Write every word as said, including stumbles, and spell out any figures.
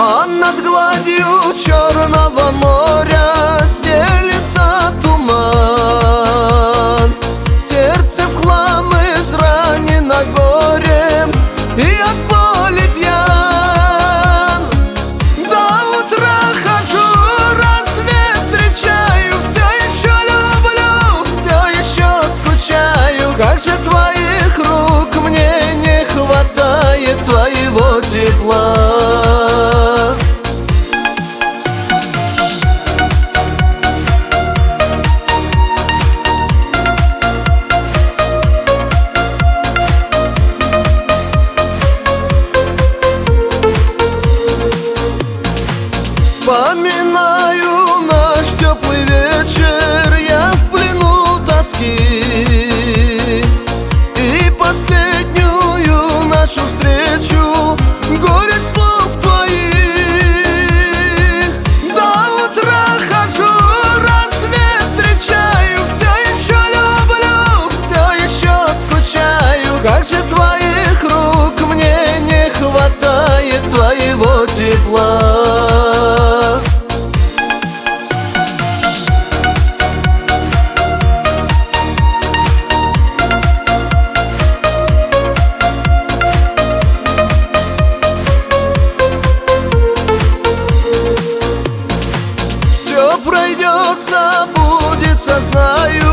А над гладью Черного моря стелится туман. Сердце в хлам изранено горем и от боли пьян. До утра хожу, рассвет встречаю, все еще люблю, все еще скучаю. Как же твоих рук мне не хватает, твоего тепла. Вспоминаю наш теплый вечер, я в плену тоски. И последнюю нашу встречу, горечь слов твоих. До утра хожу, рассвет встречаю, все еще люблю, все еще скучаю. Как же твоих рук мне не хватает, твоего тепла. Все пройдет, забудется, знаю.